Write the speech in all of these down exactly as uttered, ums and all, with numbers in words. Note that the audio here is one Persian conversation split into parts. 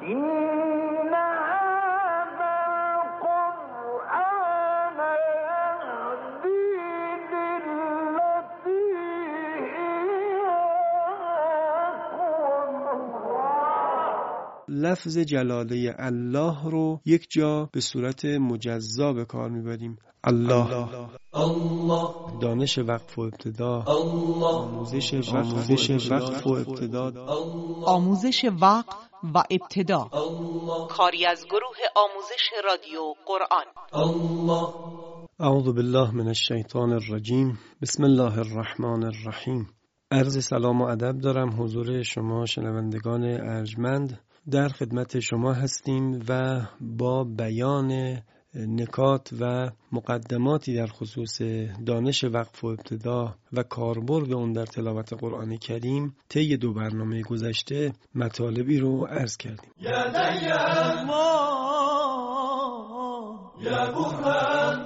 لفظ جلاله الله رو یک جا به صورت مجزا به کار میبریم. الله, الله. الله. دانش وقف و ابتدا. الله. آموزش آموزش وقف و ابتدا. آموزش وقف و ابتدا. الله. کاری از گروه آموزش رادیو قرآن. الله. اعوذ بالله من الشیطان الرجیم. بسم الله الرحمن الرحیم. عرض سلام و ادب دارم حضور شما شنوندگان ارجمند. در خدمت شما هستیم و با بیان نکات و مقدماتی در خصوص دانش وقف و ابتدا و کاربرد اون در تلاوت قرآن کریم طی دو برنامه گذشته مطالبی رو عرض کردیم. یا دیان ما یا بحران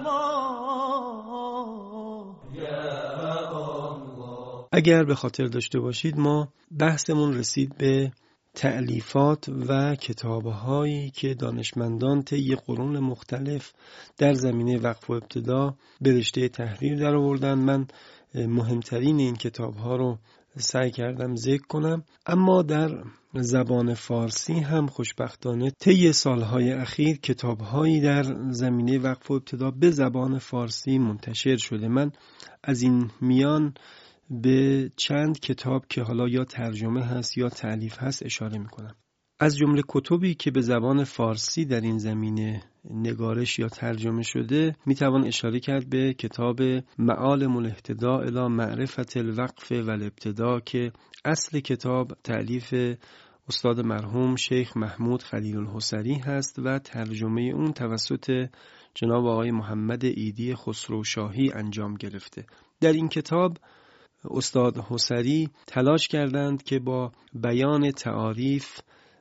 اگر به خاطر داشته باشید ما بحثمون رسید به تألیفات و کتاب‌هایی که دانشمندان طی قرون مختلف در زمینه وقف و ابتدا به رشته تحریر در آوردن. من مهمترین این کتاب‌ها رو سعی کردم ذکر کنم، اما در زبان فارسی هم خوشبختانه طی سالهای اخیر کتاب‌هایی در زمینه وقف و ابتدا به زبان فارسی منتشر شده. من از این میان به چند کتاب که حالا یا ترجمه هست یا تألیف هست اشاره میکنم. از جمله کتبی که به زبان فارسی در این زمینه نگارش یا ترجمه شده میتوان اشاره کرد به کتاب معالم الاهتداء الی معرفت الوقف و الابتدا که اصل کتاب تألیف استاد مرحوم شیخ محمود خلیل الحصری هست و ترجمه اون توسط جناب آقای محمد ایدی خسروشاهی انجام گرفته. در این کتاب استاد حصری تلاش کردند که با بیان تعاریف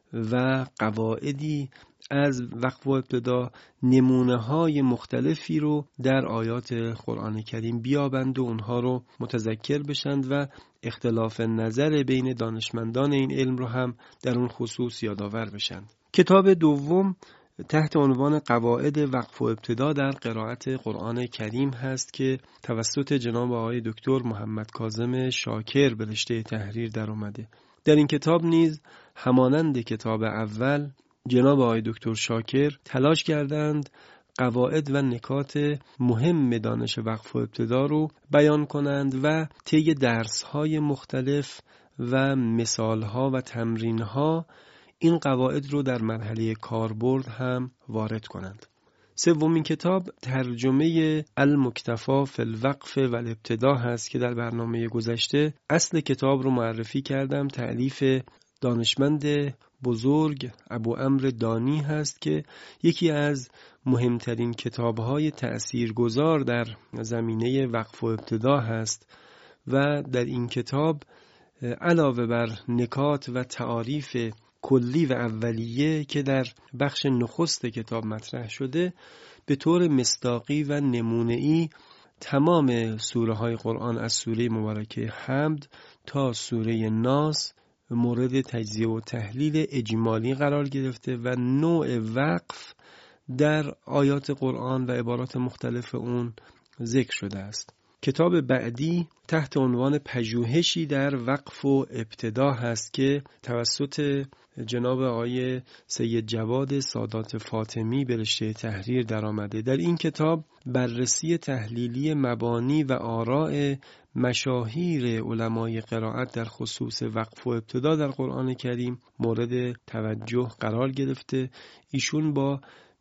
و قواعدی از وقف و ابتدا نمونه های مختلفی رو در آیات قرآن کریم بیابند و اونها رو متذکر بشند و اختلاف نظر بین دانشمندان این علم رو هم در اون خصوص یادآور بشند. کتاب دوم تحت عنوان قواعد وقف و ابتدا در قرائت قرآن کریم هست که توسط جناب آقای دکتر محمد کاظم شاکر به رشته تحریر در اومده. در این کتاب نیز همانند کتاب اول جناب آقای دکتر شاکر تلاش کردند قواعد و نکات مهم دانش وقف و ابتدا رو بیان کنند و طی درس‌های مختلف و مثال‌ها و تمرین‌ها این قواعد رو در مرحله کاربرد هم وارد کنند. سومین کتاب ترجمه المکتفی فی الوقف و الابتدا هست که در برنامه گذشته اصل کتاب رو معرفی کردم. تألیف دانشمند بزرگ ابو عمرو دانی هست که یکی از مهمترین کتاب‌های تأثیرگذار در زمینه وقف و ابتدا هست و در این کتاب علاوه بر نکات و تعاریف کلی و اولیه که در بخش نخست کتاب مطرح شده، به طور مصداقی و نمونه‌ای تمام سوره های قرآن از سوره مبارکه حمد تا سوره ناس مورد تجزیه و تحلیل اجمالی قرار گرفته و نوع وقف در آیات قرآن و عبارات مختلف اون ذکر شده است. کتاب بعدی تحت عنوان پژوهشی در وقف و ابتدا هست که توسط جناب آقای سید جواد سادات فاطمی به رشته تحریر در آمده. در این کتاب بررسی تحلیلی مبانی و آراء مشاهیر علمای قرائت در خصوص وقف و ابتدا در قرآن کریم مورد توجه قرار گرفته. ایشون با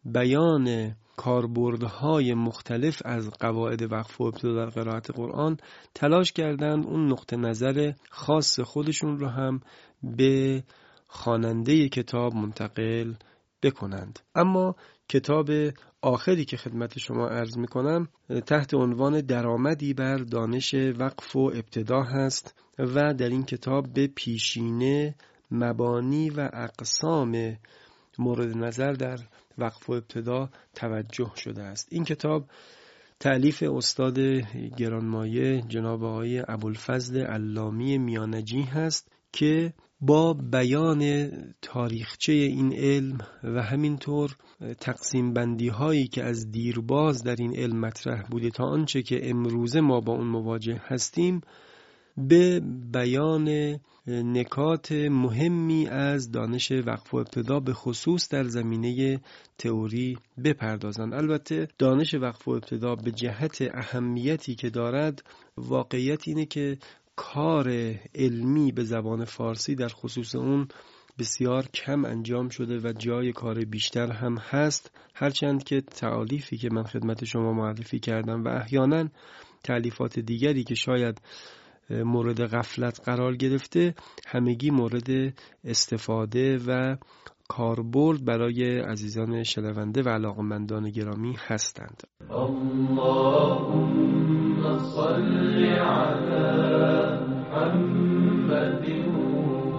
بیان کاربردهای مختلف از قواعد وقف و ابتدا در قرائت قرآن تلاش کردند اون نقطه نظر خاص خودشون رو هم به خواننده کتاب منتقل بکنند. اما کتاب آخری که خدمت شما عرض میکنم تحت عنوان درآمدی بر دانش وقف و ابتدا هست و در این کتاب به پیشینه مبانی و اقسام مورد نظر در وقف و ابتدا توجه شده است. این کتاب تألیف استاد گرانمایه جناب آقای ابوالفضل علامی میانجی هست که با بیان تاریخچه این علم و همینطور تقسیم بندی هایی که از دیرباز در این علم مطرح بوده تا آنچه که امروزه ما با اون مواجه هستیم، به بیان نکات مهمی از دانش وقف و ابتدا به خصوص در زمینه تئوری بپردازند. البته دانش وقف و ابتدا به جهت اهمیتی که دارد، واقعیت اینه که کار علمی به زبان فارسی در خصوص اون بسیار کم انجام شده و جای کار بیشتر هم هست، هرچند که تألیفی که من خدمت شما معرفی کردم و احیانا تألیفات دیگری که شاید مورد غفلت قرار گرفته، همگی مورد استفاده و کاربرد برای عزیزان شنونده و علاقمندان گرامی هستند. اللهم صل علی محمد و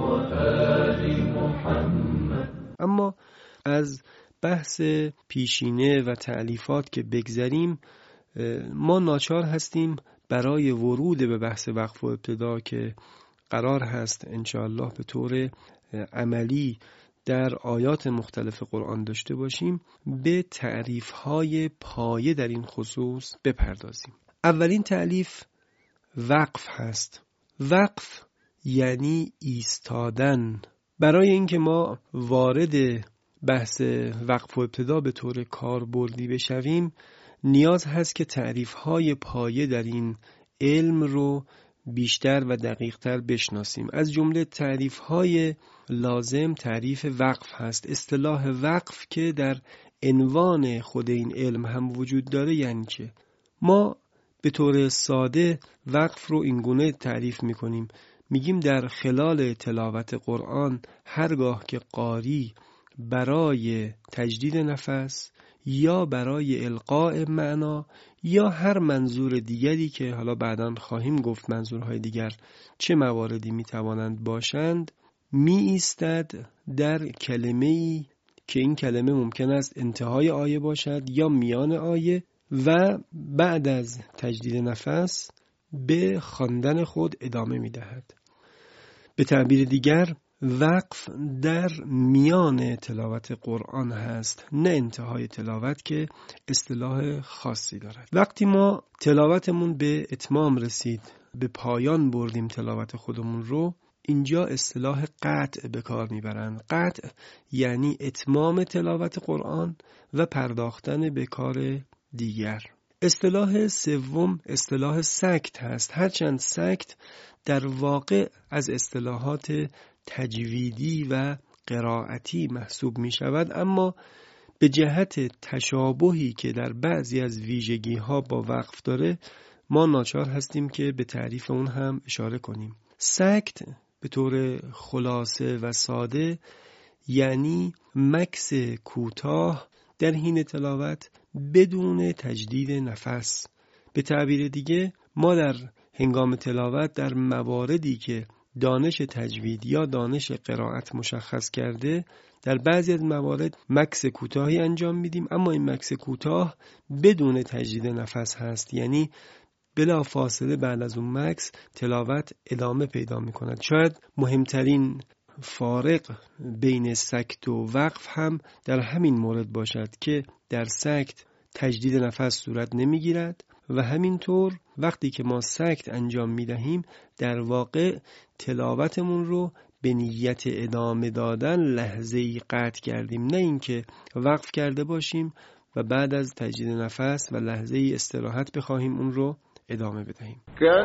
آل محمد. اما از بحث پیشینه و تألیفات که بگذریم، ما ناچار هستیم برای ورود به بحث وقف و ابتدا که قرار هست انشاءالله به طور عملی در آیات مختلف قرآن داشته باشیم، به تعریف‌های پایه در این خصوص بپردازیم. اولین تعریف وقف هست. وقف یعنی ایستادن. برای اینکه ما وارد بحث وقف و ابتدا به طور کاربردی بشویم، نیاز هست که تعریف‌های پایه در این علم رو بیشتر و دقیق‌تر بشناسیم. از جمله تعریف‌های لازم تعریف وقف هست. اصطلاح وقف که در عنوان خود این علم هم وجود داره یعنی چه؟ ما به طور ساده وقف رو اینگونه تعریف می‌کنیم. میگیم در خلال تلاوت قرآن هرگاه که قاری برای تجدید نفس یا برای القاء معنا یا هر منظور دیگری که حالا بعداً خواهیم گفت منظورهای دیگر چه مواردی میتوانند باشند، می ایستد در کلمه‌ای که این کلمه ممکن است انتهای آیه باشد یا میان آیه و بعد از تجدید نفس به خواندن خود ادامه میدهد. به تعبیر دیگر وقف در میان تلاوت قرآن هست، نه انتهای تلاوت که اصطلاح خاصی دارد. وقتی ما تلاوتمون به اتمام رسید، به پایان بردیم تلاوت خودمون رو، اینجا اصطلاح قطع به کار میبرند. قطع یعنی اتمام تلاوت قرآن و پرداختن به کار دیگر. اصطلاح سوم اصطلاح سکت هست. هرچند سکت در واقع از اصطلاحات تجویدی و قرائتی محسوب می شود، اما به جهت تشابهی که در بعضی از ویژگی ها با وقف داره، ما ناچار هستیم که به تعریف اون هم اشاره کنیم. سکت به طور خلاصه و ساده یعنی مکث کوتاه در حین تلاوت بدون تجدید نفس. به تعبیر دیگه ما در هنگام تلاوت در مواردی که دانش تجوید یا دانش قرائت مشخص کرده، در بعضی از موارد مکث کوتاهی انجام میدیم، اما این مکث کوتاه بدون تجدید نفس هست، یعنی بلا فاصله بعد از اون مکث تلاوت ادامه پیدا میکند. شاید مهمترین فارق بین سکت و وقف هم در همین مورد باشد که در سکت تجدید نفس صورت نمیگیرد و همینطور وقتی که ما سکت انجام میدهیم در واقع تلاوتمون رو به نیت ادامه دادن لحظه‌ای قطع کردیم، نه اینکه وقف کرده باشیم و بعد از تجدید نفس و لحظه‌ای استراحت بخواهیم اون رو ادامه بدهیم.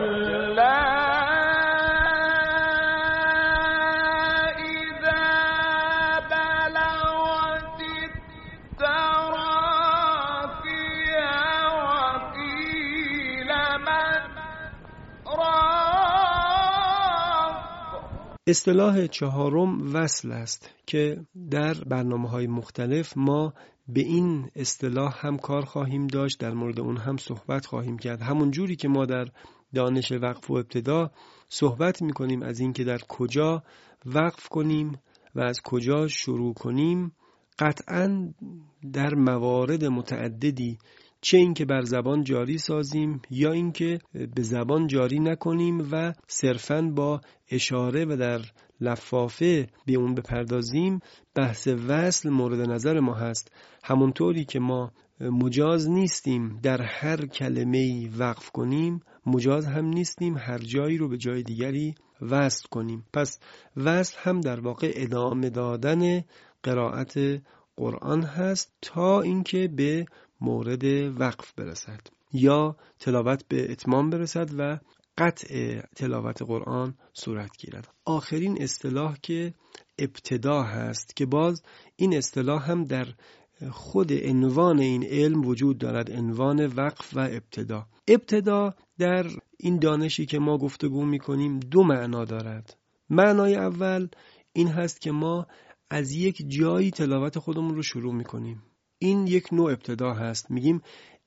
اصطلاح چهارم وصل است که در برنامه‌های مختلف ما به این اصطلاح هم کار خواهیم داشت، در مورد اون هم صحبت خواهیم کرد. همون جوری که ما در دانش وقف و ابتدا صحبت می‌کنیم از این که در کجا وقف کنیم و از کجا شروع کنیم، قطعاً در موارد متعددی چه این که بر زبان جاری سازیم یا این که به زبان جاری نکنیم و صرفاً با اشاره و در لفافه به اون بپردازیم، بحث وصل مورد نظر ما هست. همونطوری که ما مجاز نیستیم در هر کلمه‌ای وقف کنیم، مجاز هم نیستیم هر جایی رو به جای دیگری وصل کنیم. پس وصل هم در واقع ادامه دادن قرائت قرآن هست تا اینکه به مورد وقف برسد یا تلاوت به اتمام برسد و قطع تلاوت قرآن صورت گیرد. آخرین اصطلاح که ابتدا هست که باز این اصطلاح هم در خود عنوان این علم وجود دارد، عنوان وقف و ابتدا. ابتدا در این دانشی که ما گفتگو میکنیم دو معنا دارد. معنای اول این هست که ما از یک جایی تلاوت خودمون رو شروع میکنیم. این یک نوع ابتدا هست، میگیم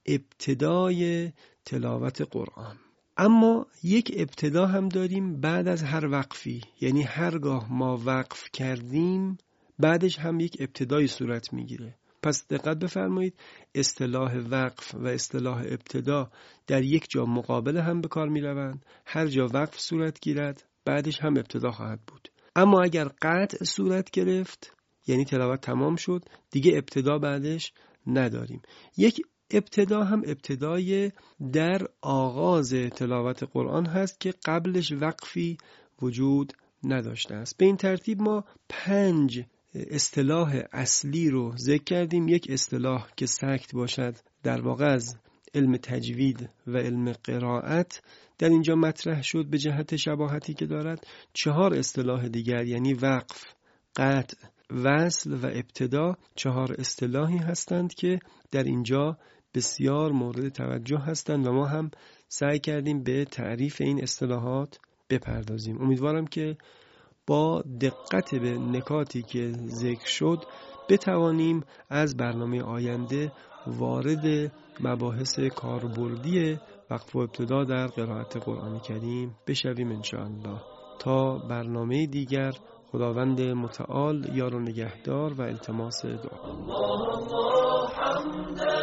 ابتدای تلاوت قرآن. اما یک ابتدا هم داریم بعد از هر وقفی، یعنی هرگاه ما وقف کردیم بعدش هم یک ابتدای صورت میگیره. پس دقت بفرمایید، اصطلاح وقف و اصطلاح ابتدا در یک جا مقابل هم به کار میروند. هر جا وقف صورت گیرد بعدش هم ابتدا خواهد بود. اما اگر قطع صورت گرفت، یعنی تلاوت تمام شد، دیگه ابتدا بعدش نداریم. یک ابتدا هم ابتدای در آغاز تلاوت قرآن هست که قبلش وقفی وجود نداشته است. به این ترتیب ما پنج اصطلاح اصلی رو ذکر کردیم. یک اصطلاح که سکت باشد در واقع از علم تجوید و علم قرائت در اینجا مطرح شد به جهت شباهتی که دارد. چهار اصطلاح دیگر یعنی وقف، قطع، وصل و ابتدا، چهار اصطلاحی هستند که در اینجا بسیار مورد توجه هستند و ما هم سعی کردیم به تعریف این اصطلاحات بپردازیم. امیدوارم که با دقت به نکاتی که ذکر شد بتوانیم از برنامه آینده وارد مباحث کاربردی وقف و ابتدا در قرائت قرآن کریم بشویم انشاءالله. تا برنامه دیگر، خداوند متعال یار و نگهدار و التماس دعا.